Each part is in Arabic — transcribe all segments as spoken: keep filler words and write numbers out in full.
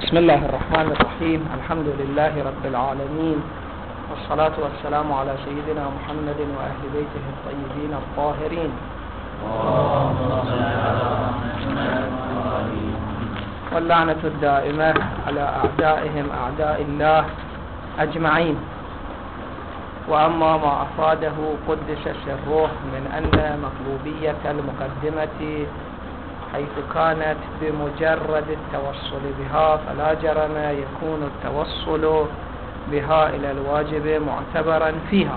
بسم الله الرحمن الرحيم. الحمد لله رب العالمين، والصلاة والسلام على سيدنا محمد وأهل بيته الطيبين الطاهرين، واللعنة الدائمة على أعدائهم أعداء الله أجمعين. وأما ما أفاده قدس سره من أن مطلوبية المقدمة حيث كانت بمجرد التوصل بها فلا جرم يكون التوصل بها إلى الواجب معتبرا فيها.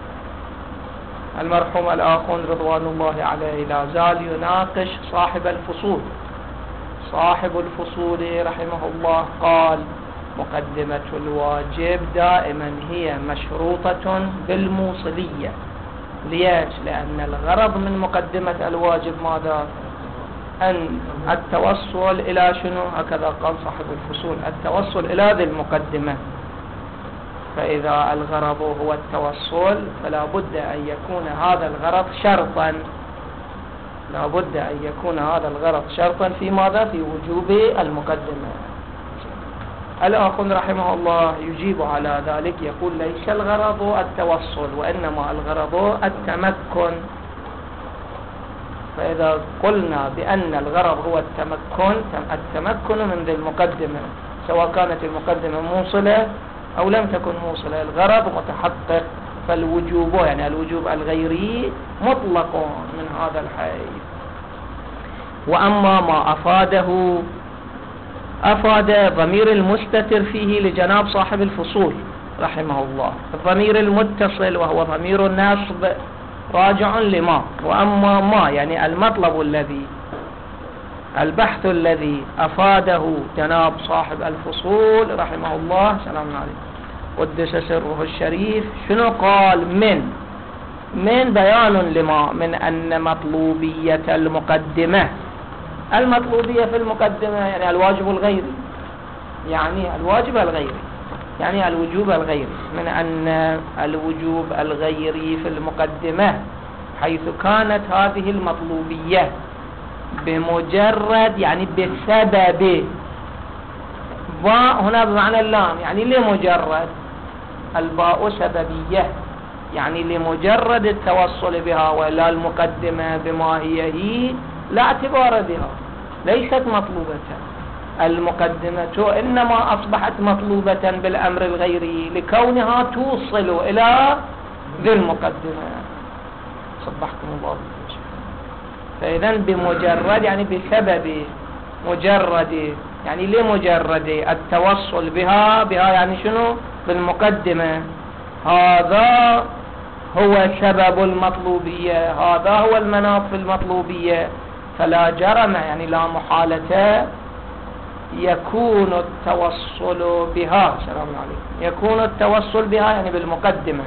المرحوم الأخ رضوان الله عليه لا زال يناقش صاحب الفصول. صاحب الفصول رحمه الله قال: مقدمة الواجب دائما هي مشروطة بالموصلية. ليش؟ لأن الغرض من مقدمة الواجب ماذا؟ أن التوصل إلى شنو؟ هكذا قال صاحب الفصول: التوصل إلى ذي المقدمة. فإذا الغرض هو التوصل فلا بد أن يكون هذا الغرض شرطا لا بد أن يكون هذا الغرض شرطا في ماذا؟ في وجوب المقدمة. الأخ رحمه الله يجيب على ذلك، يقول: ليس الغرض التوصل، وإنما الغرض التمكن. فإذا قلنا بأن الغرض هو التمكن التمكن من ذي المقدمة، سواء كانت المقدمة موصلة أو لم تكن موصلة، الغرض متحقق، فالوجوب يعني الوجوب الغيري مطلق من هذا الحيث. وأما ما أفاده أفاد ضمير المستتر فيه لجناب صاحب الفصول رحمه الله. الضمير المتصل وهو ضمير النصب راجع لما، وأما ما يعني المطلب الذي البحث الذي أفاده جناب صاحب الفصول رحمه الله سلام عليه قدس سره الشريف. شنو قال؟ من من بيان لما، من أن مطلوبية المقدمة المطلوبية في المقدمة يعني الواجب الغيري، يعني الواجب الغيري يعني الوجوب الغيري، من أن الوجوب الغيري في المقدمة حيث كانت هذه المطلوبية بمجرد يعني بسبب، باء هنا بمعنى اللام يعني لمجرد، الباء سببية يعني لمجرد التوصل بها، ولا المقدمة بما هي هي لا اعتبار بها، ليست مطلوبة. المقدمة إنما أصبحت مطلوبة بالأمر الغيري لكونها توصل إلى ذي المقدمة. صبحكم الله بالخير. فإذا بمجرد يعني بسبب، مجرد يعني لمجرد التوصل بها بها يعني شنو؟ بالمقدمة. هذا هو سبب المطلوبية، هذا هو المناط في المطلوبية، فلا جرم يعني لا محالة يكون التوصل بها سلام عليكم يكون التوصل بها يعني بالمقدمة.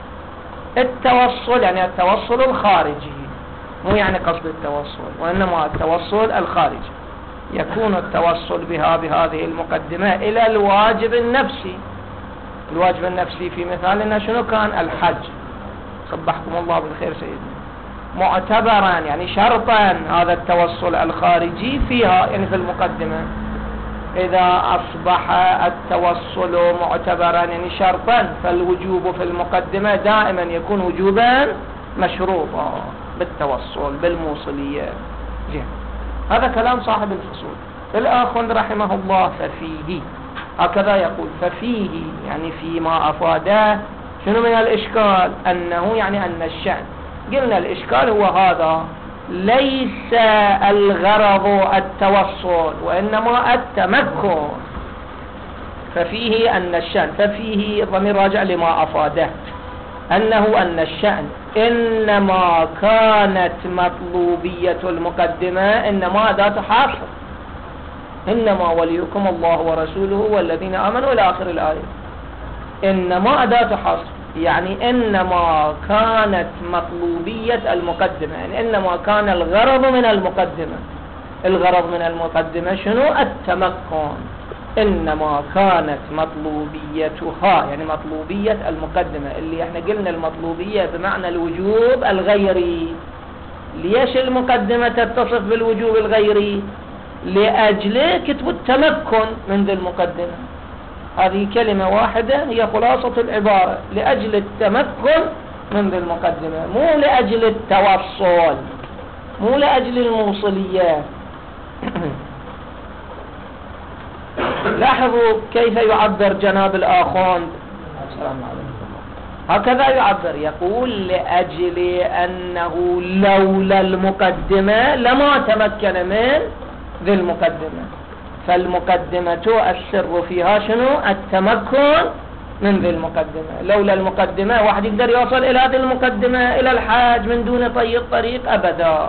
التوصل يعني التوصل الخارجي، مو يعني قصد التوصل، وإنما التوصل الخارجي. يكون التوصل بها بهذه المقدمة إلى الواجب النفسي. الواجب النفسي في مثالنا شنو كان؟ الحج. صبحكم الله بالخير سيدنا. معتبرا يعني شرطا هذا التوصل الخارجي فيها يعني في المقدمة. إذا أصبح التوصل معتبرا يعني شرطا، فالوجوب في المقدمة دائما يكون وجوبا مشروطا بالتوصل بالموصلية. جه. هذا كلام صاحب الفصول. الآخر رحمه الله ففيه هكذا يقول: ففيه يعني فيما أفاده. شنو من الإشكال؟ أنه يعني أن الشأن، قلنا الإشكال هو هذا، ليس الغرض التوصل وإنما التمكن. ففيه أن الشأن، ففيه ضمير راجع لما أفاده، أنه أن الشأن إنما كانت مطلوبية المقدمة إنما أداة حصر، إنما وليكم الله ورسوله والذين آمنوا إلى آخر الآية. إنما أداة حصر يعني إنما كانت مطلوبية المقدمة، يعني إنما كان الغرض من المقدمة. الغرض من المقدمة شنو؟ التمكن. إنما كانت مطلوبيتها يعني مطلوبية المقدمة، اللي احنا قلنا المطلوبية بمعنى الوجوب الغيري. ليش المقدمة تتصف بالوجوب الغيري؟ لأجل كتب التمكن من ذي المقدمة. هذه كلمة واحدة هي خلاصة العبارة، لأجل التمكن من ذي المقدمة، مو لأجل التوصل، مو لأجل الموصليات. لاحظوا كيف يعبر جناب الآخوند، السلام عليكم، هكذا يعبر، يقول لأجل أنه لولا المقدمة لما تمكن من ذي المقدمة، فالمقدمة السر فيها شنو؟ التمكن من ذي المقدمة. لولا المقدمة واحد يقدر يوصل إلى ذي المقدمة إلى الحاج من دون طي الطريق أبدا.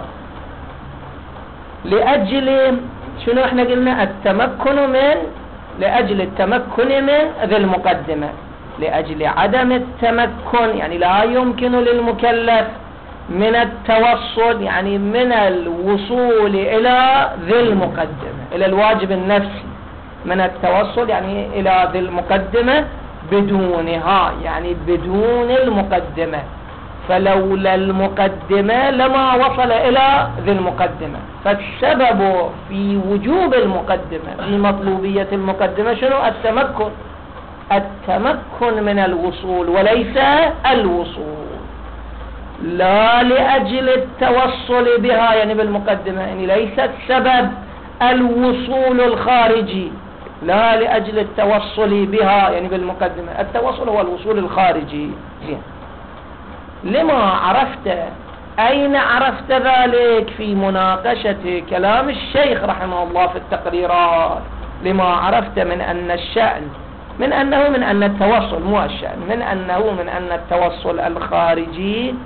لأجل شنو احنا قلنا؟ التمكن من، لأجل التمكن من ذي المقدمة، لأجل عدم التمكن يعني لا يمكن للمكلف من التوصل، يعني من الوصول إلى ذي المقدمة، إلى الواجب النفسي من التوصل يعني إلى ذي المقدمة بدونها، يعني بدون المقدمة. فلولا المقدمة لما وصل إلى ذي المقدمة. فالسبب في وجوب المقدمة، في مطلوبية المقدمة شنو؟ التمكن، التمكن من الوصول وليس الوصول، لا لأجل التوصل بها يعني بالمقدمة، يعني ليس السبب الوصول الخارجي، لا لأجل التوصل بها يعني بالمقدمة، التوصل هو الوصول الخارجي. زين، لما عرفت، أين عرفت ذلك؟ في مناقشة كلام الشيخ رحمه الله في التقريرات. لما عرفت من أن الشأن، من أنه من أن التوصل مو الشأن، من أنه من أن التوصل الخارجي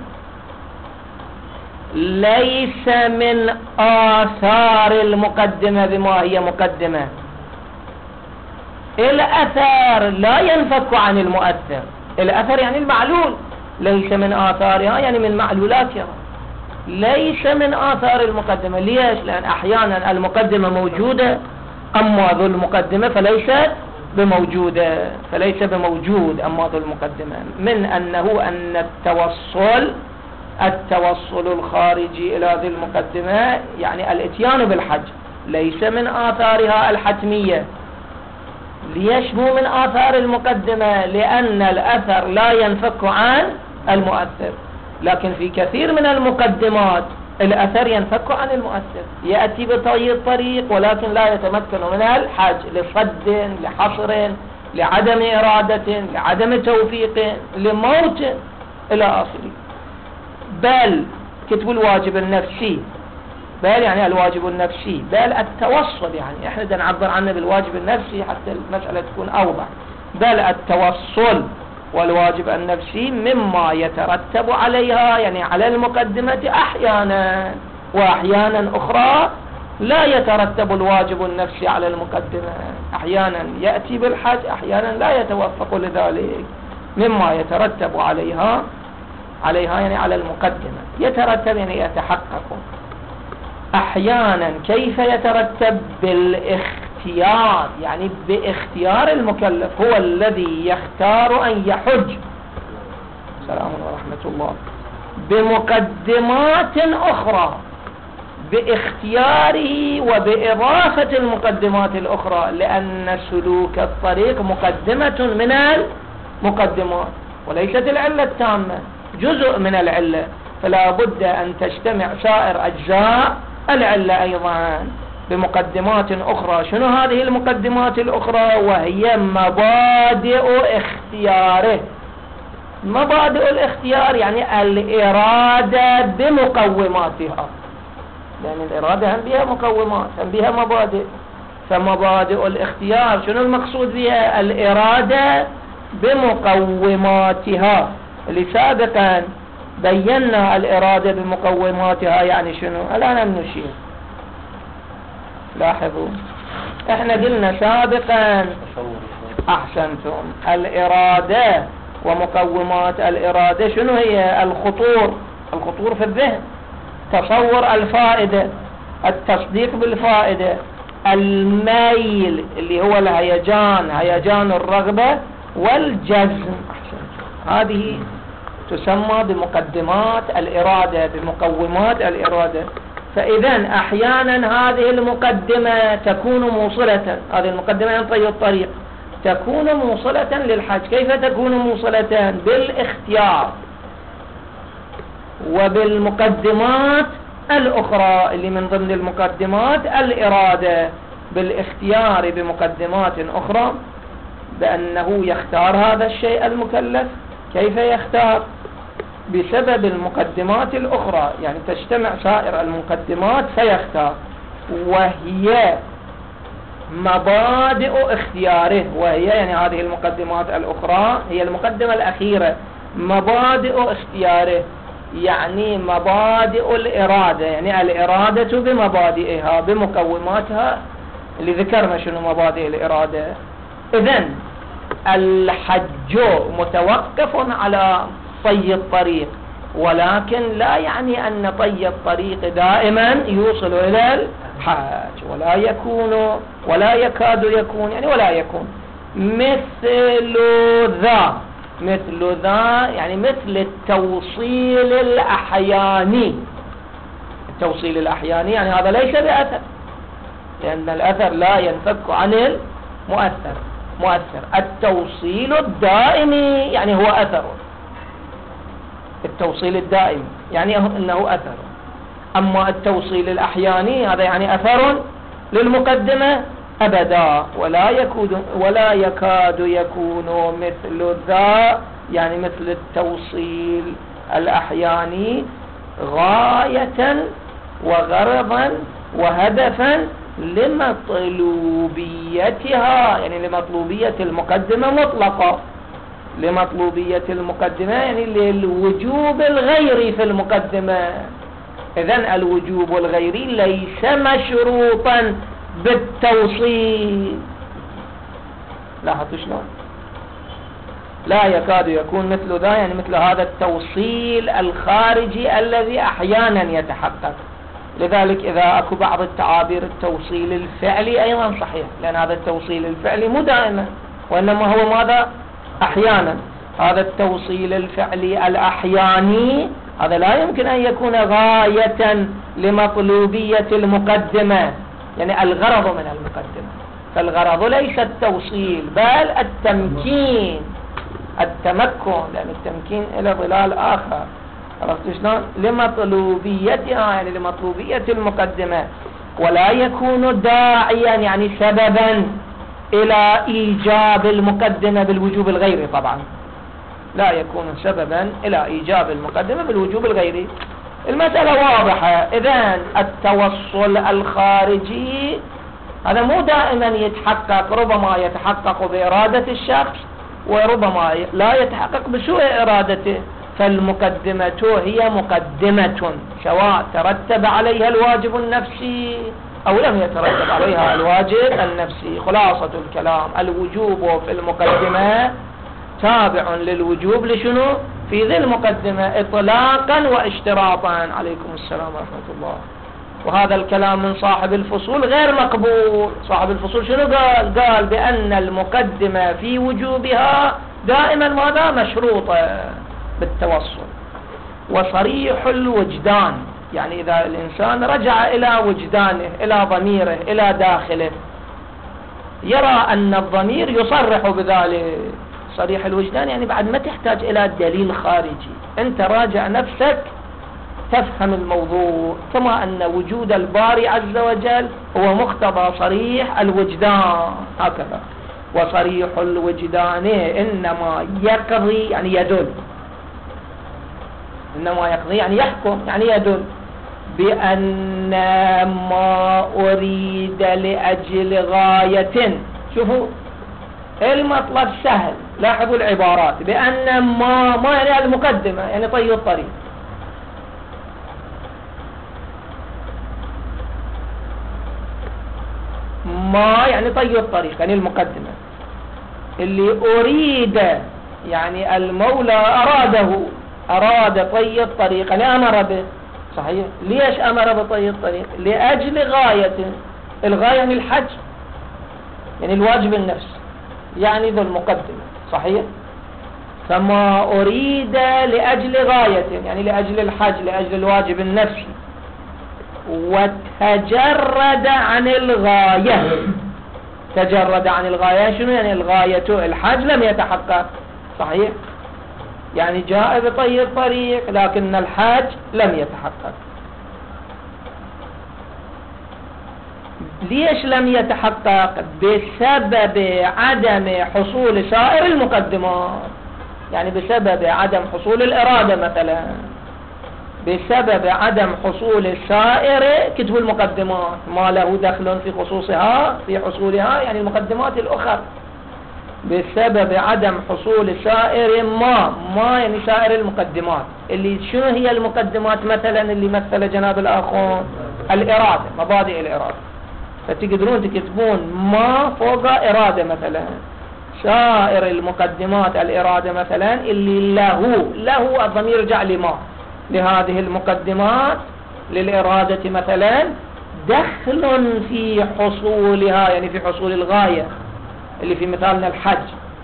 ليس من آثار المقدمة بما هي مقدمة. الأثر لا ينفك عن المؤثر، الأثر يعني المعلول، ليس من آثارها يعني من معلولاتها، ليس من آثار المقدمة. ليش؟ لأن أحيانا المقدمة موجودة أما ذو المقدمة فليست بموجودة، فليس بموجود أما ذو المقدمة. من أنه أن التوصل، التوصل الخارجي إلى ذي المقدمة يعني الاتيان بالحج ليس من آثارها الحتمية. ليش مو من آثار المقدمة؟ لأن الأثر لا ينفك عن المؤثر، لكن في كثير من المقدمات الأثر ينفك عن المؤثر، يأتي بطي الطريق ولكن لا يتمكن من الحج لصد، لحصر، لعدم إرادة، لعدم توفيق، لموت إلى آخره. بل كتب الواجب النفسي، بل يعني الواجب النفسي، بل التوصل، يعني احنا بدنا نعبر عنه بالواجب النفسي حتى المسألة تكون أوضح. بل التوصل والواجب النفسي مما يترتب عليها يعني على المقدمة أحيانا، وأحيانا أخرى لا يترتب الواجب النفسي على المقدمة، أحيانا يأتي بالحج، أحيانا لا يتوفق لذلك. مما يترتب عليها، عليها يعني على المقدمة، يترتب يعني يتحقق. أحيانا كيف يترتب؟ بالاختيار، يعني باختيار المكلف، هو الذي يختار أن يحج، سلام ورحمة الله، بمقدمات أخرى، باختياره وبإضافة المقدمات الأخرى، لأن سلوك الطريق مقدمة من المقدمات وليست العلة التامة، جزء من العلة، فلا بد أن تجتمع سائر أجزاء العلة أيضا بمقدمات أخرى. شنو هذه المقدمات الأخرى؟ وهي مبادئ اختياره. مبادئ الاختيار يعني الإرادة بمقوماتها، لأن الإرادة هم بها مقومات، هم بها مبادئ. فمبادئ الاختيار شنو المقصود بها؟ الإرادة بمقوماتها، اللي سابقا بينا الإرادة بمقوماتها يعني شنو. الآن نشير، لاحظوا احنا قلنا سابقا، احسنتم، الإرادة ومقومات الإرادة شنو هي؟ الخطور، الخطور في الذهن، تصور الفائدة، التصديق بالفائدة، الميل اللي هو الهيجان، هيجان الرغبة، والجزم. هذه تسمى بمقدمات الإرادة، بمقومات الإرادة. فإذا أحيانا هذه المقدمة تكون موصلة، هذه المقدمة عن طي الطريق تكون موصلة للحج. كيف تكون موصلة؟ بالاختيار وبالمقدمات الأخرى اللي من ضمن المقدمات الإرادة، بالاختيار بمقدمات أخرى بأنه يختار هذا الشيء المكلف. كيف يختار؟ بسبب المقدمات الأخرى، يعني تجتمع سائر المقدمات فيختار، وهي مبادئ اختياره. وهي يعني هذه المقدمات الأخرى هي المقدمة الأخيرة، مبادئ اختياره يعني مبادئ الإرادة، يعني الإرادة بمبادئها بمقوماتها اللي ذكرنا شنو مبادئ الإرادة. إذن الحج متوقف على طي الطريق، ولكن لا يعني أن طي الطريق دائما يوصل إلى الحج، ولا يكون ولا يكاد يكون يعني ولا يكون مثل ذا مثل ذا يعني مثل التوصيل الأحياني. التوصيل الأحياني يعني هذا ليس بأثر، لأن الأثر لا ينفك عن المؤثر مؤثر. التوصيل الدائمي يعني هو أثر، التوصيل الدائم يعني أنه أثر. أما التوصيل الأحياني هذا يعني أثر للمقدمة أبدا، ولا يكون ولا يكاد يكون مثل ذا يعني مثل التوصيل الأحياني غاية وغرضا وهدفا لمطلوبيتها، يعني لمطلوبية المقدمة مطلقة، لمطلوبية المقدمة يعني للوجوب الغيري في المقدمة. إذن الوجوب الغيري ليس مشروطا بالتوصيل. لاحظوا شلون؟ لا يكاد يكون مثل ذا يعني مثل هذا التوصيل الخارجي الذي أحيانا يتحقق. لذلك إذا أكو بعض التعابير التوصيل الفعلي أيضا صحيح، لأن هذا التوصيل الفعلي مو دائما، وإنما هو ماذا؟ أحيانا. هذا التوصيل الفعلي الأحياني هذا لا يمكن أن يكون غاية لمطلوبية المقدمة، يعني الغرض من المقدمة. فالغرض ليس التوصيل بل التمكين، التمكن، لأن التمكين إلى ظلال آخر. عرفت شلون؟ لمطلوبيتها يعني لمطلوبية المقدمة، ولا يكون داعيا يعني سببا إلى إيجاب المقدمة بالوجوب الغيري. طبعا لا يكون سببا إلى إيجاب المقدمة بالوجوب الغيري. المسألة واضحة. إذن التوصل الخارجي هذا مو دائما يتحقق، ربما يتحقق بإرادة الشخص وربما لا يتحقق بسوء إرادته. فالمقدمة هي مقدمة سواء ترتب عليها الواجب النفسي أو لم يترتب عليها الواجب النفسي. خلاصة الكلام الوجوب في المقدمة تابع للوجوب لشنو؟ في ذي المقدمة إطلاقا واشتراطا. عليكم السلام ورحمة الله. وهذا الكلام من صاحب الفصول غير مقبول. صاحب الفصول شنو قال؟ قال بأن المقدمة في وجوبها دائما ماذا؟ مشروطة بالتوصل. وصريح الوجدان يعني إذا الإنسان رجع إلى وجدانه إلى ضميره إلى داخله يرى أن الضمير يصرح بذلك. صريح الوجدان يعني بعد ما تحتاج إلى دليل خارجي، أنت راجع نفسك تفهم الموضوع، كما أن وجود الباري عز وجل هو مقتضى صريح الوجدان هكذا. وصريح الوجدان إنما يقضي يعني يدل، إنما يقضي يعني يحكم يعني يدل بأن ما أريد لأجل غاية. شوفوا المطلب سهل، لاحظوا العبارات. بأن ما ما يعني المقدمة يعني طي الطريق، ما يعني طي الطريق يعني المقدمة. اللي أريد يعني المولى أراده، أراد طي الطريق يعني أمر به. صحيح. ليش أمر بطي الطريق؟ لأجل غاية. الغاية يعني الحج يعني الواجب النفسي يعني ذو المقدمة. صحيح. فما أريد لأجل غاية يعني لأجل الحج لأجل الواجب النفسي. وتجرد عن الغاية. تجرد عن الغاية شنو يعني؟ الغاية الحج لم يتحقق، صحيح؟ يعني جاء بطي الطريق لكن الحج لم يتحقق. ليش لم يتحقق؟ بسبب عدم حصول سائر المقدمات، يعني بسبب عدم حصول الإرادة مثلا، بسبب عدم حصول سائر كتب المقدمات، ما له دخل في خصوصها في حصولها، يعني المقدمات الأخرى، بسبب عدم حصول سائر ما ما يعني سائر المقدمات. اللي شنو هي المقدمات مثلا اللي مثل جناب الآخون؟ الإرادة، مبادئ الإرادة. فتقدرون تكتبون ما فوق إرادة مثلا، سائر المقدمات الإرادة مثلا اللي له له الضمير يرجع لما لهذه المقدمات للإرادة مثلا دخل في حصولها، يعني في حصول الغاية اللي في مثالنا الحج.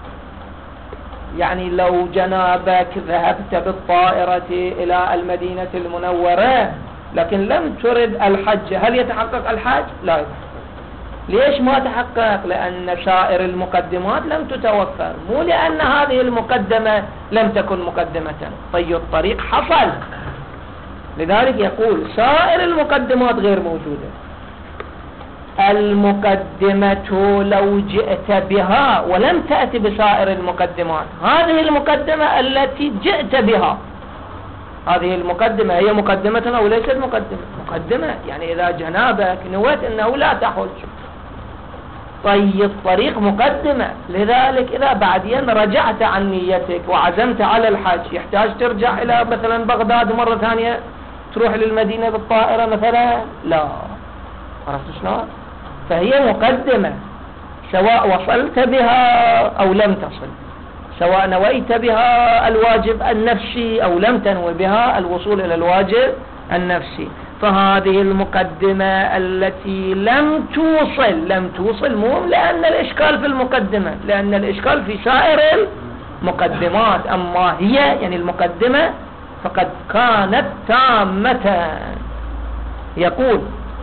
يعني لو جنابك ذهبت بالطائرة إلى المدينة المنورة لكن لم ترد الحج، هل يتحقق الحج؟ لا يتحقق. ليش ما تحقق؟ لأن سائر المقدمات لم تتوفر، مو لأن هذه المقدمة لم تكن مقدمة. طي الطريق حصل، لذلك يقول سائر المقدمات غير موجودة. المقدمة لو جئت بها ولم تأتي بسائر المقدمات، هذه المقدمة التي جئت بها، هذه المقدمة هي مقدمة أو ليست مقدمة؟ مقدمة. يعني إذا جنابك نويت أنه لا تحج، طي الطريق مقدمة. لذلك إذا بعدين رجعت عن نيتك وعزمت على الحج، يحتاج ترجع إلى مثلا بغداد مرة ثانية تروح للمدينة بالطائرة مثلا؟ لا. عرفت شلون؟ فهي مقدمة، سواء وصلت بها أو لم تصل، سواء نويت بها الواجب النفسي أو لم تنوي بها الوصول إلى الواجب النفسي. فهذه المقدمة التي لم توصل، لم توصل مو لأن الإشكال في المقدمة، لأن الإشكال في سائر المقدمات. أما هي يعني المقدمة فقد كانت تامة. يقول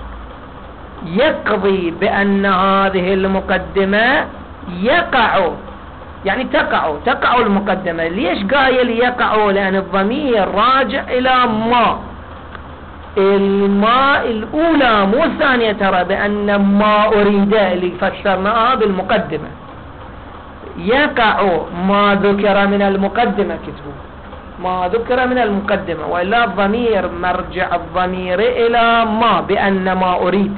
يقضي بأن هذه المقدمة يقع، يعني تقع تقع المقدمة. ليش قايل يقع؟ لأن الضمير راجع إلى ما، الماء الأولى مو الثانية، ترى بأن ما أريد اللي فسرناها بالمقدمة. يقع ما ذكر من المقدمة، كتبوا ما ذكر من المقدمة، وإلا الضمير مرجع الضمير إلى ما، بأن ما أريد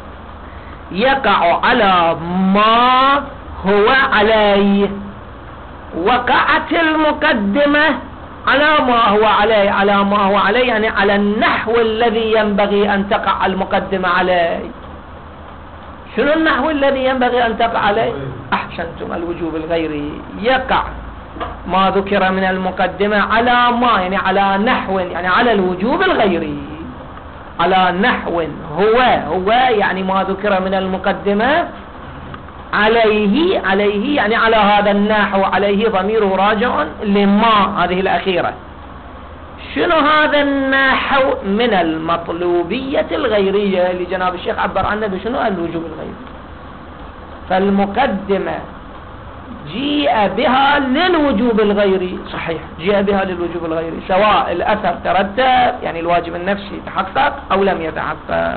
يقع على ما هو عليه. وقعت المقدمة على ما هو عليه، على ما هو عليه يعني على النحو الذي ينبغي أن تقع المقدمة عليه. شنو النحو الذي ينبغي أن تقع عليه؟ أحسنتم، الوجوب الغيري. يقع ما ذكر من المقدمة على ما، يعني على نحو، يعني على الوجوب الغيري، على نحو هو هو يعني ما ذكر من المقدمة عليه، عليه يعني على هذا النحو، عليه ضميره راجع لما هذه الأخيرة. شنو هذا النحو؟ من المطلوبية الغيرية اللي جناب الشيخ عبر عنه بشنو؟ الوجوب الغيري. فالمقدمة جيء بها للوجوب الغيري، صحيح جيء بها للوجوب الغيري، سواء الأثر ترتب يعني الواجب النفسي تحقق أو لم يتحقق.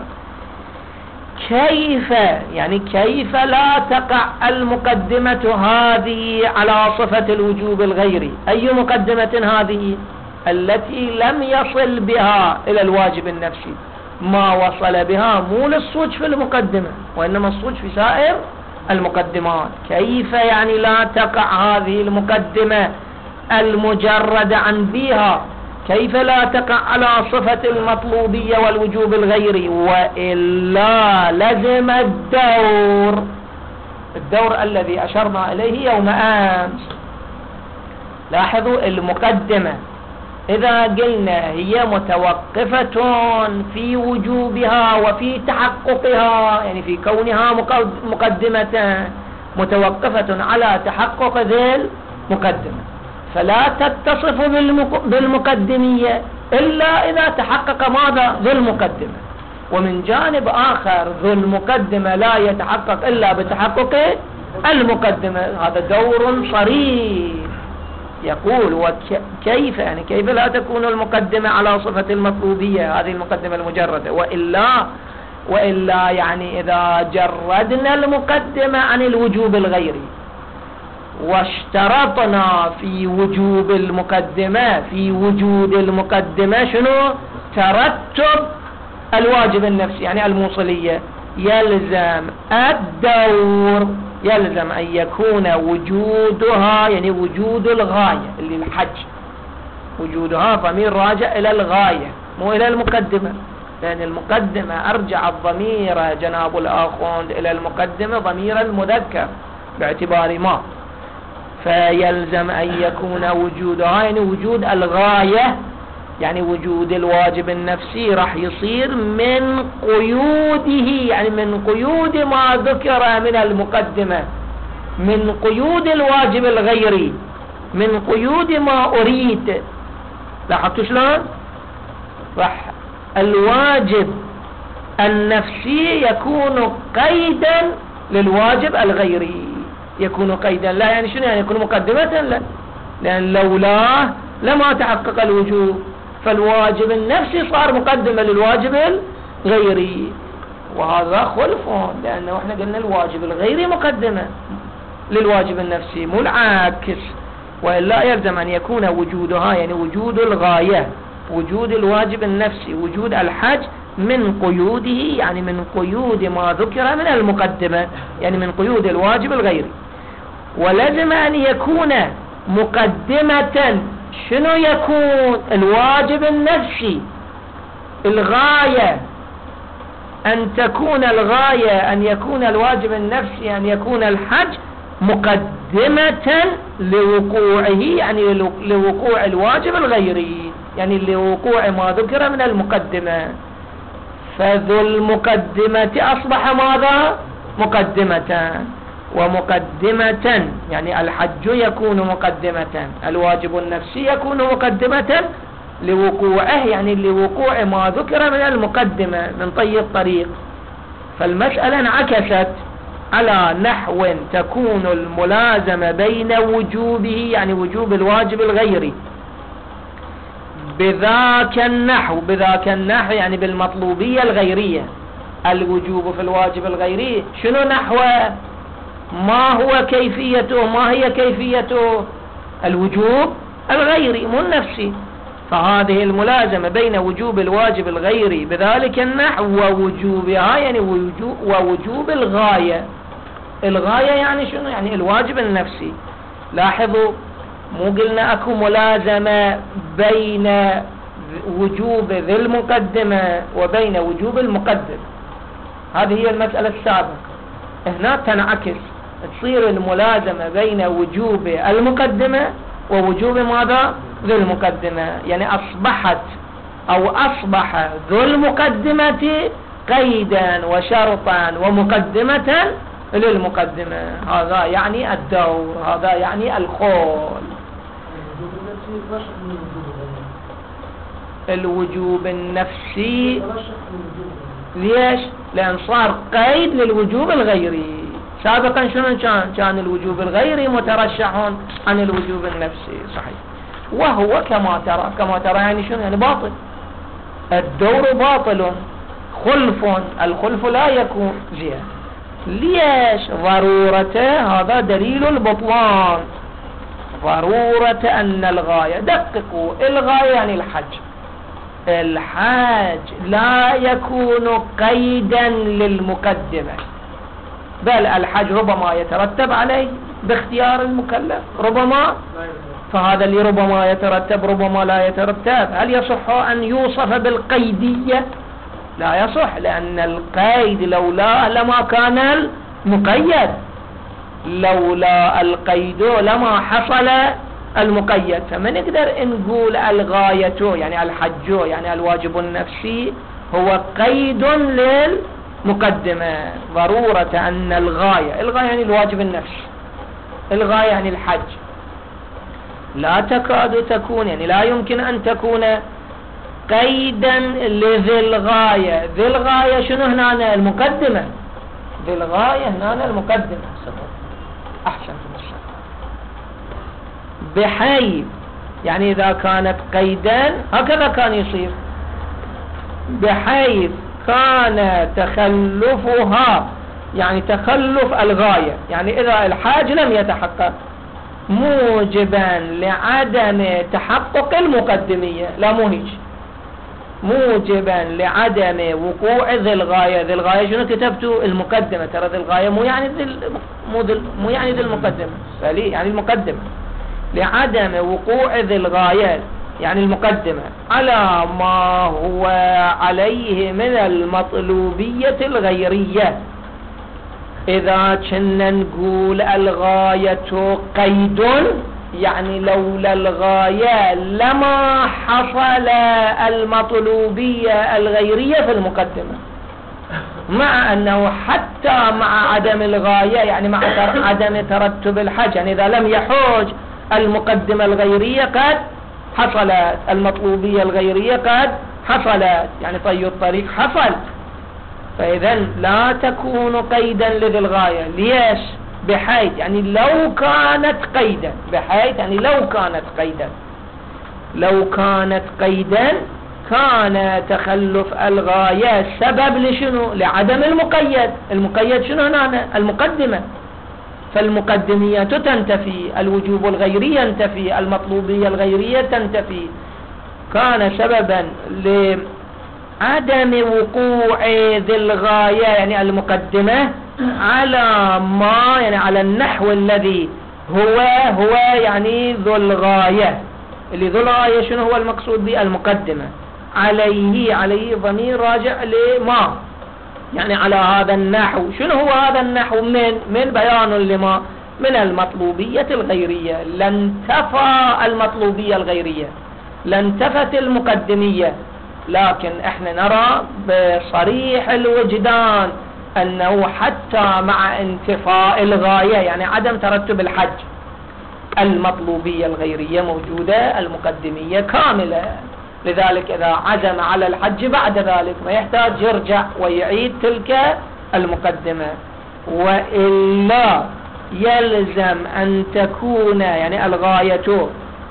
كيف يعني كيف لا تقع المقدمة هذه على صفة الوجوب الغيري؟ أي مقدمة هذه؟ التي لم يصل بها إلى الواجب النفسي، ما وصل بها مو للصوج في المقدمة وإنما الصوج في سائر المقدمات. كيف يعني لا تقع هذه المقدمة المجردة عن بها؟ كيف لا تقع على صفة المطلوبية والوجوب الغيري؟ وإلا لزم الدور، الدور الذي أشرنا إليه يوم أمس. لاحظوا المقدمة إذا قلنا هي متوقفة في وجوبها وفي تحققها، يعني في كونها مقدمة متوقفة على تحقق ذي المقدمة، فلا تتصف بالمقدمية إلا إذا تحقق ماذا؟ ذي المقدمة. ومن جانب آخر ذو المقدمة لا يتحقق إلا بتحقق المقدمة. هذا دور صريح. يقول وكيف يعني كيف لا تكون المقدمة على صفة المطلوبية، هذه المقدمة المجردة، وإلا وإلا يعني إذا جردنا المقدمة عن الوجوب الغيري واشترطنا في وجوب المقدمة في وجود المقدمة شنو؟ ترتب الواجب النفسي يعني الموصلية، يلزم الدور يلزم أن يكون وجودها يعني وجود الغاية اللي الحج، وجودها ضمير راجع إلى الغاية مو إلى المقدمة، لأن المقدمة أرجع الضمير جناب الآخوند إلى المقدمة ضمير المذكر باعتبار ما، فيلزم أن يكون وجودها يعني وجود الغاية يعني وجود الواجب النفسي راح يصير من قيوده يعني من قيود ما ذكر من المقدمة، من قيود الواجب الغيري، من قيود ما أريد. لاحظتوا شلون؟ راح الواجب النفسي يكون قيدا للواجب الغيري، يكون قيدا لا يعني شنو يعني يكون مقدمة لا، لأن لولاه لما تحقق الوجوب، فالواجب النفسي صار مقدمة للواجب الغيري، وهذا خلف، لأنه احنا قلنا الواجب الغيري مقدمة للواجب النفسي مو العكس، وإلا يلزم أن يكون وجودها يعني وجود الغاية وجود الواجب النفسي وجود الحج من قيوده يعني من قيود ما ذكر من المقدمة يعني من قيود الواجب الغيري. ولازم أن يكون مقدمة شنو يكون الواجب النفسي الغاية، أن تكون الغاية أن يكون الواجب النفسي أن يكون الحج مقدمة لوقوعه يعني لوقوع الواجب الغيري يعني لوقوع ما ذكر من المقدمة. فذو المقدمة أصبح ماذا؟ مقدمة، ومقدمة يعني الحج يكون مقدمة، الواجب النفسي يكون مقدمة لوقوعه يعني لوقوع ما ذكر من المقدمة من طي الطريق. فالمسألة انعكست على نحو تكون الملازمة بين وجوبه يعني وجوب الواجب الغيري بذاك النحو بذاك النحو يعني بالمطلوبية الغيرية. الوجوب في الواجب الغيري شنو نحوه؟ ما هو كيفيته؟ ما هي كيفيته؟ الوجوب الغيري مو النفسي. فهذه الملازمة بين وجوب الواجب الغيري بذلك النحو ووجوبها يعني وجوب ووجوب الغاية. الغاية يعني شنو؟ يعني الواجب النفسي. لاحظوا مو قلنا اكو ملازمة بين وجوب ذي المقدمة وبين وجوب المقدم، هذه هي المسألة السابقة. هنا تنعكس تصير الملازمة بين وجوب المقدمة ووجوب ماذا؟ ذي المقدمة، يعني أصبحت أو أصبح ذو المقدمة قيدا وشرطا ومقدمة للمقدمة. هذا يعني الدور، هذا يعني الخول. الوجوب النفسي ليش؟ لأن صار قيد للوجوب الغيري. سابقا شنو كان؟ كان الوجوب الغيري مترشح عن الوجوب النفسي. صحيح. وهو كما ترى كما ترى يعني شنو؟ يعني باطل، الدور باطل خلف. الخلف لا يكون زين. ليش؟ ضرورته، هذا دليل البطلان، ضرورة أن الغاية، دققوا، الغاية يعني الحج، الحاج لا يكون قيدا للمقدمة، بل الحج ربما يترتب عليه باختيار المكلف ربما، فهذا اللي ربما يترتب ربما لا يترتب. هل يصح أن يوصف بالقيدية؟ لا يصح، لأن القيد لولاه لما كان المقيد، لولا القيد لما حصل المقيد. فما نقدر نقول الغاية يعني الحج يعني الواجب النفسي هو قيد للمقدمة. ضرورة أن الغاية، الغاية يعني الواجب النفسي، الغاية يعني الحج، لا تكاد تكون يعني لا يمكن أن تكون قيدا لذي الغاية. ذي الغاية شنو هنا؟ المقدمة. ذي الغاية هنا المقدمة. أحسن. بحيث يعني إذا كانت قيدا هكذا كان يصير، بحيث كان تخلفها يعني تخلف الغاية، يعني إذا الحاج لم يتحقق موجبا لعدم تحقق المقدمية، لا مو هيك، موجبا لعدم وقوع ذي الغاية. ذي الغاية شنو كتبتوا؟ المقدمة. ترى ذي الغاية مو يعني ذي مو, مو يعني ذي المقدمة، فلي يعني المقدمة. لعدم وقوع ذي الغاية يعني المقدمة على ما هو عليه من المطلوبية الغيرية. إذا كنا نقول الغاية قيد يعني لولا الغاية لما حصل المطلوبية الغيرية في المقدمة، مع أنه حتى مع عدم الغاية يعني مع عدم ترتب الحج، يعني إذا لم يحوج المقدمة الغيرية قد حصلت المطلوبية الغيرية قد حصلت، يعني طي الطريق حصل. فإذا لا تكون قيدا لذي الغاية. ليش؟ بحيث يعني لو كانت قيدا، بحيث يعني لو كانت قيدا، لو كانت قيدا كان تخلف الغاية سبب لشنو؟ لعدم المقيد. المقيد شنو هنا؟ المقدمة. فالمقدميات تنتفي، الوجوب الغيري ينتفي، المطلوبية الغيرية تنتفي. كان سببا لعدم وقوع ذي الغاية يعني المقدمة على ما يعني على النحو الذي هو هو يعني ذو الغاية. اللي ذو الغاية شنو هو المقصود به؟ المقدمة. عليه عليه ضمير راجع لما، يعني على هذا النحو. شنو هو هذا النحو؟ من من بيان لما من المطلوبية الغيرية. لانتفى المطلوبية الغيرية، لانتفت المقدمية. لكن احنا نرى بصريح الوجدان انه حتى مع انتفاء الغاية يعني عدم ترتب الحج المطلوبية الغيرية موجودة، المقدمية كاملة. لذلك إذا عزم على الحج بعد ذلك ما يحتاج يرجع ويعيد تلك المقدمة. وإلا يلزم أن تكون يعني الغاية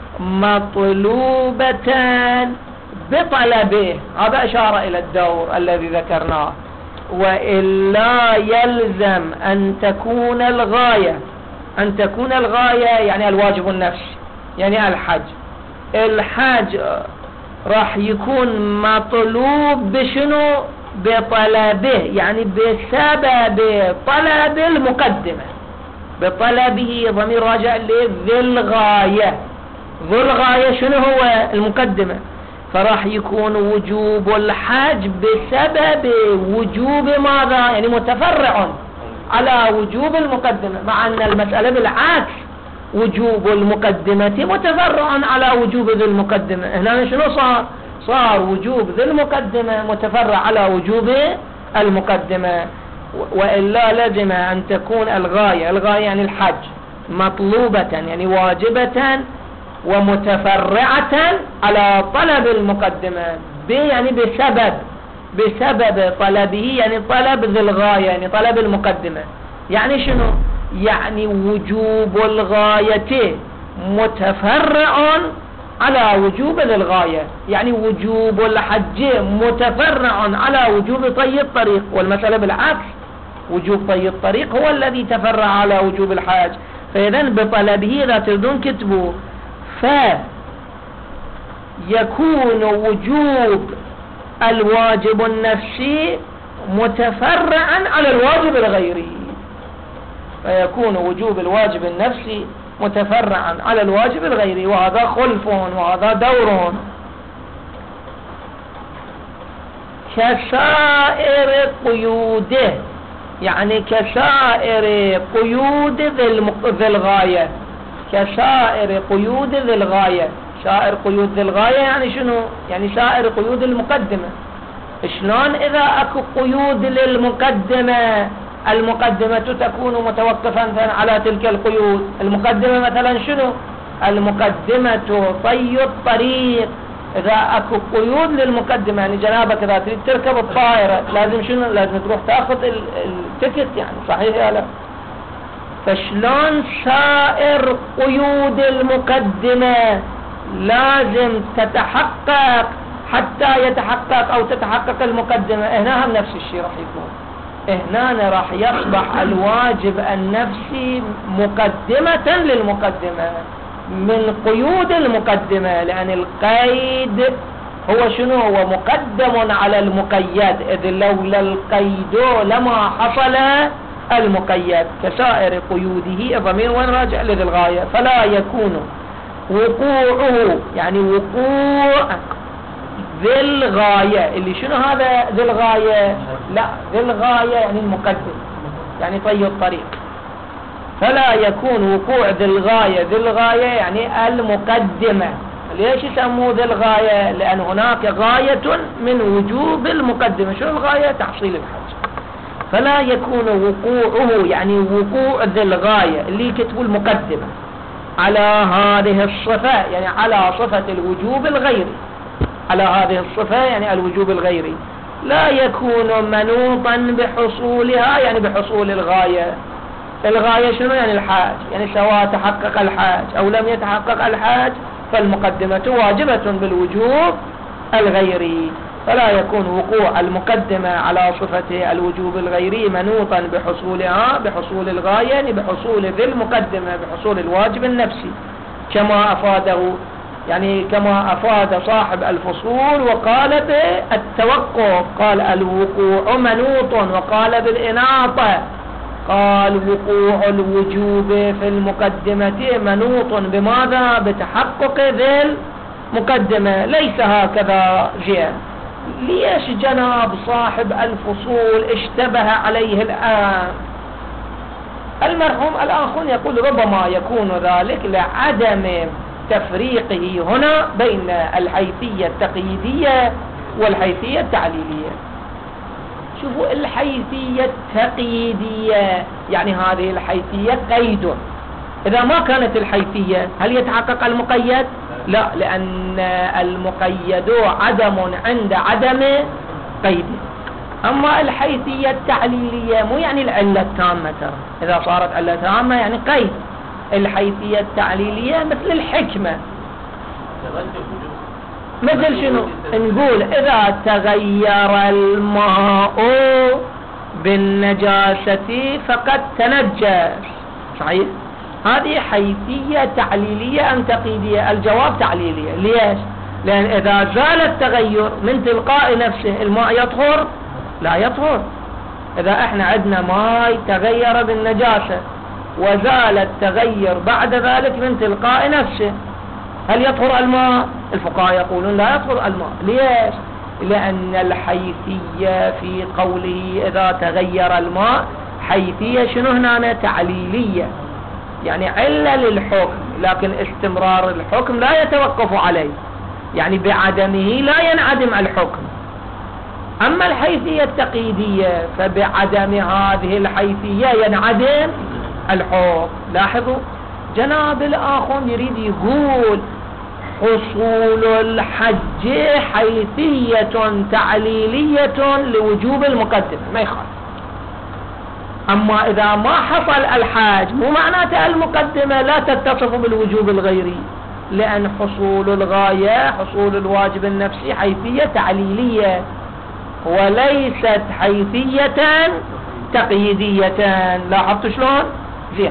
مطلوبة بطلبه. هذا إشارة إلى الدور الذي ذكرناه. وإلا يلزم أن تكون الغاية أن تكون الغاية يعني الواجب النفسي، يعني الحج. الحج راح يكون مطلوب بشنو؟ بطلبه، يعني بسبب طلب المقدمة. بطلبه ضمير راجع لذي الغاية. ذو الغاية شنو هو؟ المقدمة. فراح يكون وجوب الحج بسبب وجوب ماذا؟ يعني متفرع على وجوب المقدمة، مع أن المسألة بالعكس، وجوب المقدمة متفرع على وجوب ذي المقدمة. هنا شنو صار؟ صار وجوب ذي المقدمة متفرع على وجوب المقدمة. وإلا لازم أن تكون الغاية الغاية يعني الحج مطلوبة يعني واجبة ومتفرعة على طلب المقدمة، يعني بسبب بسبب طلبه، يعني طلب ذي الغاية يعني طلب المقدمة. يعني شنو؟ يعني وجوب الغاية متفرع على وجوب ذي الغاية، يعني وجوب الحج متفرع على وجوب طي الطريق. والمسألة بالعكس، وجوب طي الطريق هو الذي تفرع على وجوب الحج. فإذا بطلبه إذا تردون كتبوا فيكون وجوب الواجب النفسي متفرعا على الواجب الغيري. فيكون وجوب الواجب النفسي متفرعا على الواجب الغيري، وهذا خلف وهذا دور. كسائر قيوده، يعني كسائر قيود ذي الغاية. كسائر قيود ذي الغاية. سائر قيود ذي الغاية يعني شنو؟ يعني سائر قيود المقدمة. شلون إذا أكو قيود للمقدمة؟ المقدمة تكون متوقفة على تلك القيود. المقدمة مثلا شنو؟ المقدمة طي الطريق إذا أكو قيود للمقدمة، يعني جنابك إذا تريد تركب الطائرة لازم شنو؟ لازم تروح تأخذ التيكت، يعني صحيح يا لا؟ فشلون سائر قيود المقدمة لازم تتحقق حتى يتحقق أو تتحقق المقدمة؟ هنا هم نفس الشيء راح يكون، هنا راح يصبح الواجب النفسي مقدمة للمقدمة من قيود المقدمة، لأن القيد هو شنو؟ هو مقدم على المقيد، إذ لولا القيد لما حصل المقيد كسائر قيوده. الضمير وين راجع؟ لذي الغاية. فلا يكون وقوعه، يعني وقوع ذي الغاية، اللي شنو هذا ذي الغاية؟ لا، ذي الغاية يعني المقدم، يعني طي الطريق. فلا يكون وقوع ذي الغاية، ذي الغاية يعني المقدمة. ليش يسموه ذي الغاية؟ لأن هناك غاية من وجوب المقدمة. شنو الغاية؟ تحصيل الحج. فلا يكون وقوعه يعني وقوع ذي الغاية اللي كتبوا المقدمة على هذه الصفة، يعني على صفة الوجوب الغيري، على هذه الصفة يعني الوجوب الغيري، لا يكون منوطا بحصولها، يعني بحصول الغاية. الغاية شنو؟ يعني الحاج، يعني سواء تحقق الحاج أو لم يتحقق الحاج فالمقدمة واجبة بالوجوب الغيري. فلا يكون وقوع المقدمة على صفة الوجوب الغيري منوطا بحصولها، بحصول الغاية، يعني بحصول ذي المقدمة، بحصول الواجب النفسي، كما أفاده، يعني كما أفاد صاحب الفصول وقال بالتوقف، قال الوقوع منوط، وقال بالإناطة، قال وقوع الوجوب في المقدمة منوط بماذا؟ بتحقق ذي المقدمة، ليس هكذا جاء. ليش جناب صاحب الفصول اشتبه عليه الآن؟ المرحوم الآخر يقول ربما يكون ذلك لعدم تفريقه هنا بين الحيثية التقييدية والحيثية التعليلية. شوفوا، الحيثية التقييدية يعني هذه الحيثية قيد، إذا ما كانت الحيثية هل يتحقق المقيد؟ لا، لأن المقيد عدم عند عدم قيد. أما الحيثية التعليلية مو يعني العلة التامة، إذا صارت علة تامة يعني قيد. الحيثية التعليلية مثل الحكمة، مثل شنو؟ نقول إذا تغير الماء بالنجاسة فقد تنجس، صحيح؟ هذه حيثية تعليلية أم تقييدية؟ الجواب تعليلية. ليش؟ لأن إذا زال التغير من تلقاء نفسه الماء يطهر؟ لا يطهر. إذا احنا عندنا ماء تغير بالنجاسة وزال التغير بعد ذلك من تلقاء نفسه، هل يطهر الماء؟ الفقهاء يقولون لا يطهر الماء. ليش؟ لأن الحيثية في قوله إذا تغير الماء حيثية شنو هنا؟ تعليلية، يعني علة للحكم، لكن استمرار الحكم لا يتوقف عليه، يعني بعدمه لا ينعدم الحكم. أما الحيثية التقييدية فبعدم هذه الحيثية ينعدم الحكم. لاحظوا، جناب الآخر يريد يقول حصول الحج حيثية تعليلية لوجوب المقدمة، ما يخالف. أما إذا ما حصل الحاج مو معناته المقدمة لا تتصف بالوجوب الغيري، لأن حصول الغاية، حصول الواجب النفسي حيثية تعليلية وليست حيثية تقييدية. لاحظتوا شلون؟ زين.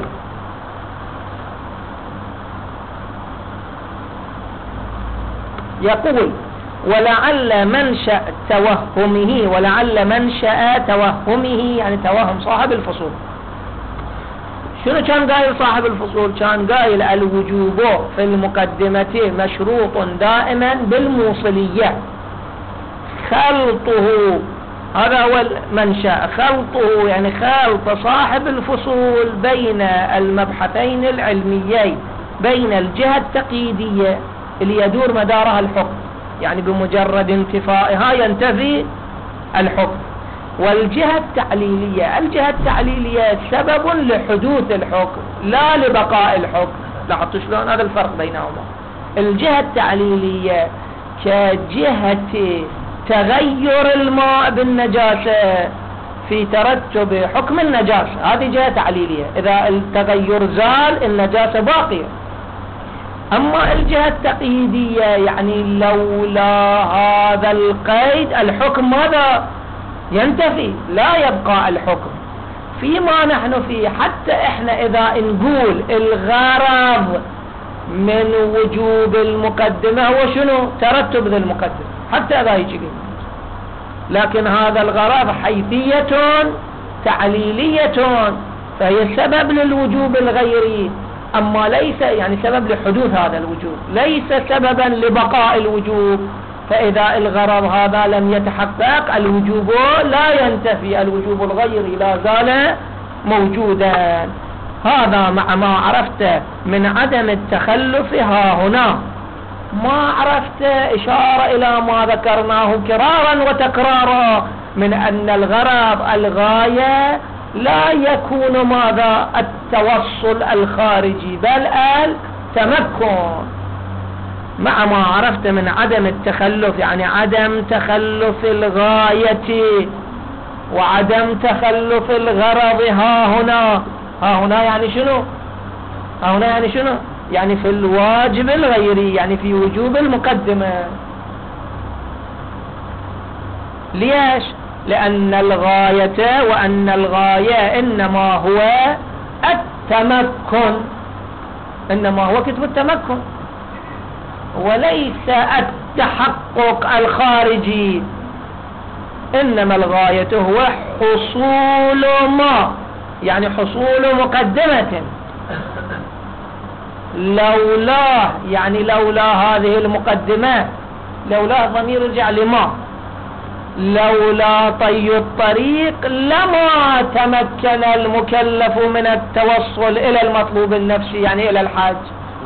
يقول ولعل منشأ توهمه، ولعل منشأ توهمه يعني توهم صاحب الفصول. شنو كان قايل صاحب الفصول؟ كان قايل الوجوب في المقدمة مشروط دائما بالموصلية، خلطه، هذا هو المنشأ، خلطه يعني خلط صاحب الفصول بين المبحثين العلميين، بين الجهة التقييدية اللي يدور مدارها الحكم، يعني بمجرد انتفائها ينتفي الحكم، والجهة التعليلية. الجهة التعليلية سبب لحدوث الحكم لا لبقاء الحكم. لاحظتوا شلون؟ هذا الفرق بينهما. الجهة التعليلية كجهة تغير الماء بالنجاسة في ترتب حكم النجاسة، هذه جهة تعليلية. إذا التغير زال النجاسة باقية. أما الجهة التقييدية يعني لولا هذا القيد الحكم ماذا ينتفي، لا يبقى الحكم. فيما نحن فيه حتى احنا إذا نقول الغرض من وجوب المقدمة هو شنو؟ ترتب ذي المقدمة، حتى إذا يجي، لكن هذا الغرض حيثية تعليلية، فهي سبب للوجوب الغيري، أما ليس يعني سبب لحدوث هذا الوجوب، ليس سببا لبقاء الوجوب. فإذا الغرض هذا لم يتحقق الوجوب لا ينتفي، الوجوب الغيري لا زال موجودا. هذا مع ما عرفت من عدم التخلف ها هنا، ما عرفت إشارة إلى ما ذكرناه كرارا وتكرارا من أن الغرض الغاية لا يكون ماذا التوصل الخارجي بل التمكن. مع ما عرفت من عدم التخلف يعني عدم تخلف الغاية وعدم تخلف الغرض ها هنا. ها هنا يعني شنو؟ ها هنا يعني شنو؟ يعني في الواجب الغيري، يعني في وجوب المقدمة. ليش؟ لأن الغاية وأن الغاية إنما هو التمكن، إنما هو كتب التمكن وليس التحقق الخارجي. إنما الغاية هو حصول ما، يعني حصول مقدمة. لولا يعني لولا هذه المقدمة، لولا ضمير رجع لما، لولا طي الطريق لما تمكن المكلف من التوصل إلى المطلوب النفسي يعني إلى الحاج.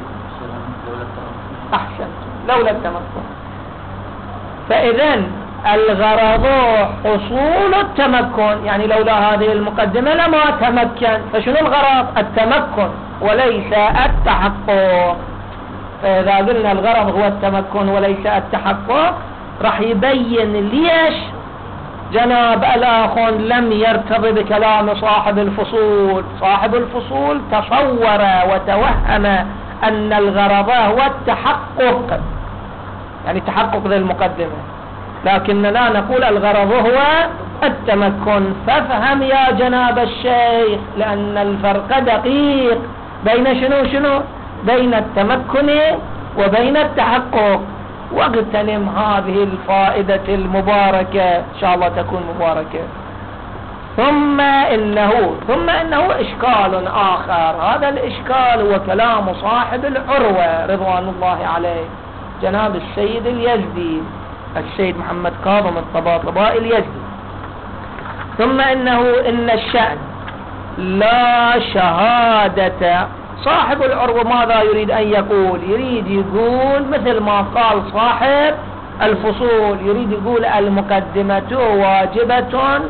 أحسن، لولا التمكن. فإذن الغرض حصول التمكن، يعني لولا هذه المقدمة لما تمكن. فشنو الغرض؟ التمكن وليس التحقق. فإذا قلنا الغرض هو التمكن وليس التحقق راح يبين ليش جناب الآخر لم يرتض بكلام صاحب الفصول. صاحب الفصول تصور وتوهم أن الغرض هو التحقق، يعني تحقق ذي المقدمة، لكننا نقول الغرض هو التمكن. فافهم يا جناب الشيخ، لأن الفرق دقيق بين شنو شنو بين التمكن وبين التحقق. واغتنم هذه الفائدة المباركة، إن شاء الله تكون مباركة. ثم إنه ثم إنه إشكال آخر. هذا الإشكال هو كلام صاحب العروة رضوان الله عليه، جناب السيد اليزدي، السيد محمد كاظم الطباطبائي اليزدي. ثم إنه إن الشأن لا شهادة. صاحب العروة ماذا يريد أن يقول؟ يريد يقول مثل ما قال صاحب الفصول، يريد يقول المقدمة واجبة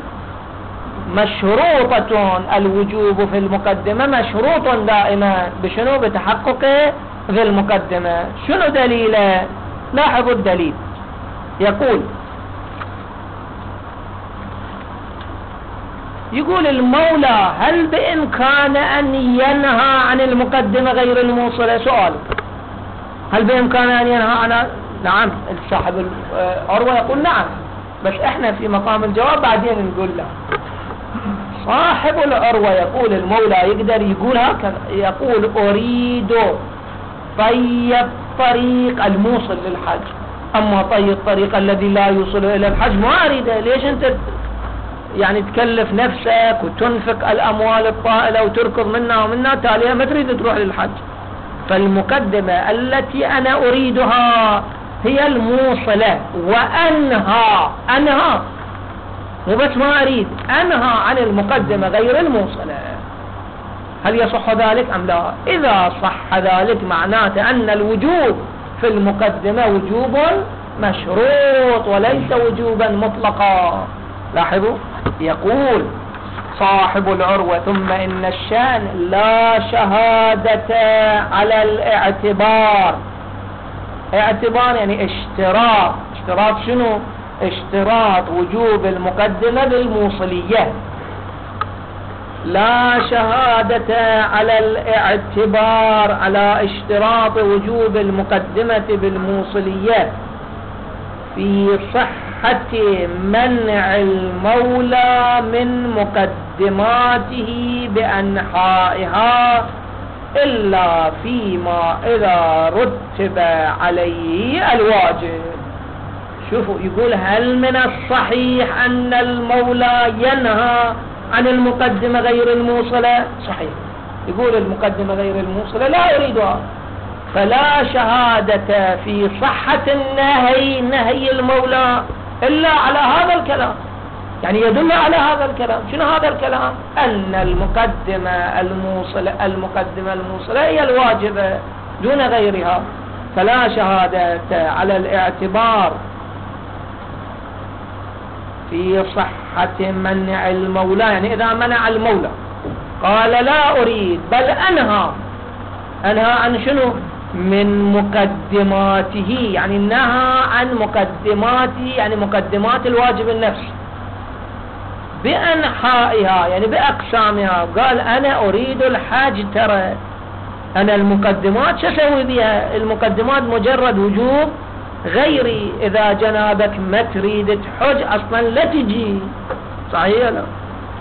مشروطة، الوجوب في المقدمة مشروط دائما بشنو؟ بتحقق في المقدمة. شنو دليله؟ لاحظوا الدليل. يقول يقول المولى هل بإمكان أن ينهى عن المقدمة غير الموصلة؟ سؤال، هل بإمكان أن ينهى عنها؟ نعم. صاحب العروة يقول نعم، بس احنا في مقام الجواب بعدين نقول له. صاحب العروة يقول المولى يقدر يقول هكذا، يقول أريد طي الطريق الموصل للحج، أما طي الطريق الذي لا يوصل إلى الحج ما أريده. ليش أنت يعني تكلف نفسك وتنفق الأموال الطائلة وتركض منها ومنها، تاليها ما تريد تروح للحج. فالمقدمة التي أنا أريدها هي الموصلة، وأنهى أنهى مو بس ما أريد، أنهى عن المقدمة غير الموصلة. هل يصح ذلك أم لا؟ إذا صح ذلك معناته أن الوجوب في المقدمة وجوب مشروط وليس وجوبا مطلقا. لاحظوا، يقول صاحب العروة ثم إن الشأن لا شهادة على الاعتبار. اعتبار يعني اشتراط. اشتراط شنو؟ اشتراط وجوب المقدمة بالموصلية. لا شهادة على الاعتبار على اشتراط وجوب المقدمة بالموصلية في صحة منع المولى من مقدماته بأنحائها إلا فيما إذا رتب عليه الواجب. شوفوا يقول هل من الصحيح أن المولى ينهى عن المقدمة غير الموصلة؟ صحيح. يقول المقدمة غير الموصلة لا أريدها، فلا شهادة في صحة النهي نهي المولى إلا على هذا الكلام. يعني يدل على هذا الكلام. شنو هذا الكلام؟ أن المقدمة الموصلة المقدمة الموصلة هي الواجبة دون غيرها، فلا شهادة على الاعتبار في صحة منع المولى. يعني إذا منع المولى قال لا أريد بل أنهى، أنهى عن شنو؟ من مقدماته، يعني نهى عن مقدماته يعني مقدمات الواجب النفسي بأنحائها يعني بأقسامها. قال أنا أريد الحاج، ترى أنا المقدمات شو أسوي بها؟ المقدمات مجرد وجوب غيري، إذا جنابك ما تريد تحج أصلا لا تجي. صحيح لا؟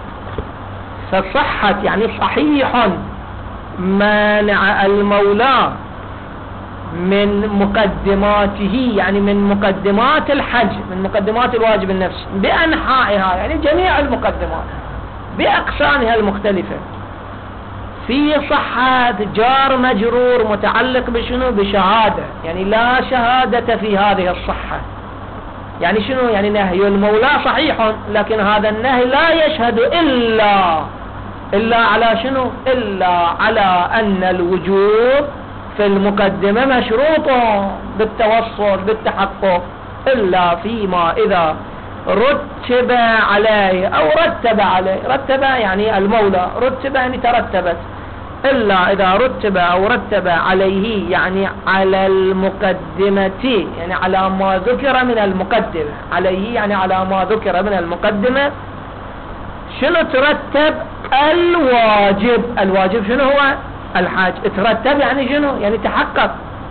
فصحت يعني صحيح منع المولى من مقدماته يعني من مقدمات الحج من مقدمات الواجب النفسي بأنحائها يعني جميع المقدمات بأقسامها المختلفة في صحة جار مجرور متعلق بشنو؟ بشهادة. يعني لا شهادة في هذه الصحة. يعني شنو؟ يعني نهي المولى صحيح، لكن هذا النهي لا يشهد إلا إلا على شنو؟ إلا على أن الوجوب في المقدمة مشروط بالتوصل بالتحقق، إلا فيما إذا رتب عليه أو رتب عليه. رتب يعني المولى، رتب يعني ترتبت، إلا إذا رتب أو رتب عليه يعني على المقدمة يعني على ما ذكر من المقدمة. عليه يعني على ما ذكر من المقدمة. شنو ترتب؟ الواجب. الواجب شنو هو؟ الحاج. ترتب يعني شنو؟ يعني تحقق.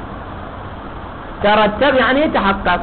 ترتب يعني تحقق.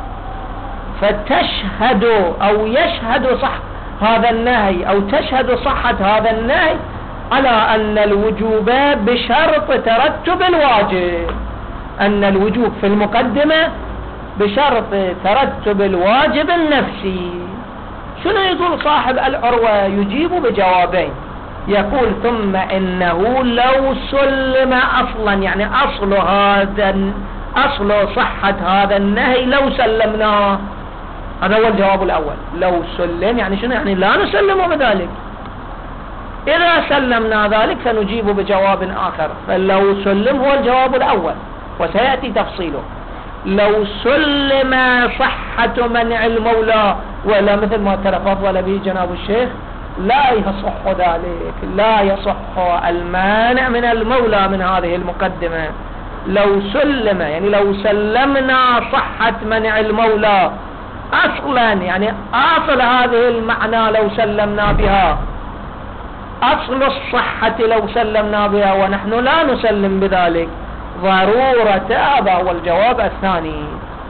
فتشهد أو يشهد صح هذا النهي أو تشهد صحة هذا النهي على أن الوجوب بشرط ترتب الواجب. أن الوجوب في المقدمة بشرط ترتب الواجب النفسي. شنو يقول صاحب العروة؟ يجيب بجوابين. يقول ثم إنه لو سلم أصلا يعني أصل هذا أصل صحة هذا النهي لو سلمناه. هذا هو الجواب الأول. لو سلم يعني شنو؟ يعني لا نسلم بذلك. إذا سلمنا ذلك سنجيب بجواب آخر. فلو سلم هو الجواب الأول وسيأتي تفصيله. لو سلم صحة منع المولى ولا مثل ما تفضل به جناب الشيخ لا يصح ذلك. لا يصح المانع من المولى من هذه المقدمة. لو سلم يعني لو سلمنا صحة منع المولى أصلا يعني أصل هذه المعنى لو سلمنا بها، أصل الصحة لو سلمنا بها ونحن لا نسلم بذلك ضرورة. هذا هو الجواب الثاني.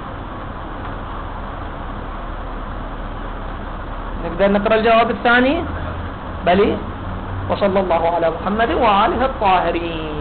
نقدر نقرأ الجواب الثاني؟ بلي. وصلى الله على محمد وآله الطاهرين.